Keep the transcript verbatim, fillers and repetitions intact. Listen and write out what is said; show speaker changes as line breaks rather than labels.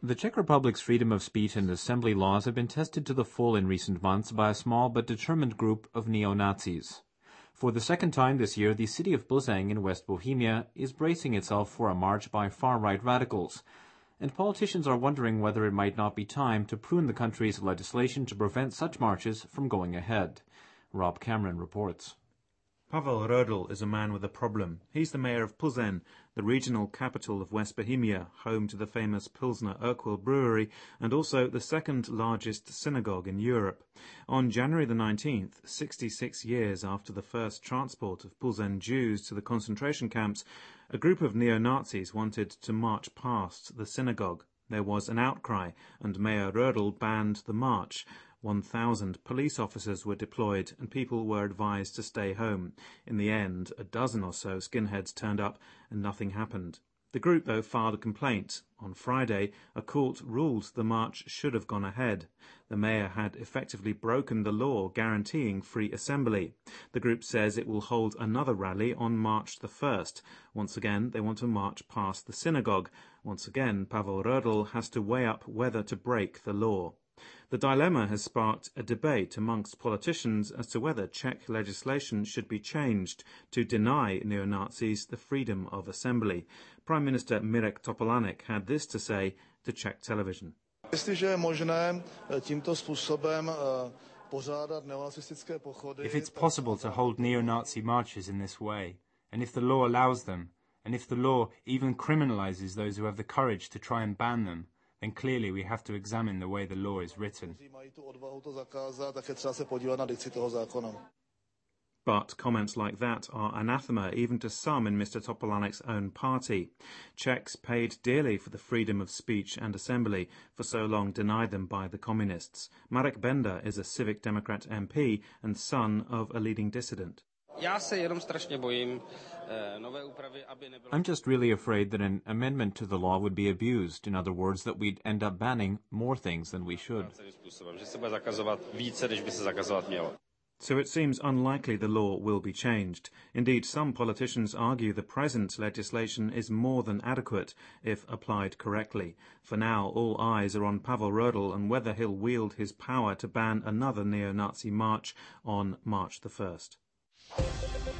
The Czech Republic's freedom of speech and assembly laws have been tested to the full in recent months by a small but determined group of neo-Nazis. For the second time this year, the city of Plzeň in West Bohemia is bracing itself for a march by far-right radicals, and politicians are wondering whether it might not be time to prune the country's legislation to prevent such marches from going ahead. Rob Cameron reports.
Pavel Rödl is a man with a problem. He's the mayor of Plzeň, the regional capital of West Bohemia, home to the famous Pilsner Urquell brewery, and also the second largest synagogue in Europe. On January the nineteenth, sixty-six years after the first transport of Plzeň Jews to the concentration camps, a group of neo-Nazis wanted to march past the synagogue. There was an outcry, and Mayor Rödl banned the march. One thousand police officers were deployed, and people were advised to stay home. In the end, a dozen or so skinheads turned up, and nothing happened. The group, though, filed a complaint. On Friday, a court ruled the march should have gone ahead. The mayor had effectively broken the law guaranteeing free assembly. The group says it will hold another rally on March the first. Once again, they want to march past the synagogue. Once again, Pavel Rödl has to weigh up whether to break the law. The dilemma has sparked a debate amongst politicians as to whether Czech legislation should be changed to deny neo-Nazis the freedom of assembly. Prime Minister Mirek Topolánek had this to say to Czech television.
If
it's possible to hold neo-Nazi marches in this way, and if the law allows them, and if the law even criminalizes those who have the courage to try and ban them, then clearly we have to examine the way the law is written.
But comments like that are anathema even to some in Mister Topolánek's own party. Czechs paid dearly for the freedom of speech and assembly, for so long denied them by the communists. Marek Benda is a Civic Democrat M P and son of a leading dissident.
I'm just really afraid that an amendment to the law would be abused. In other words, that we'd end up banning more things than we should.
So it seems unlikely the law will be changed. Indeed, some politicians argue the present legislation is more than adequate if applied correctly. For now, all eyes are on Pavel Rödl and whether he'll wield his power to ban another neo-Nazi march on March the first.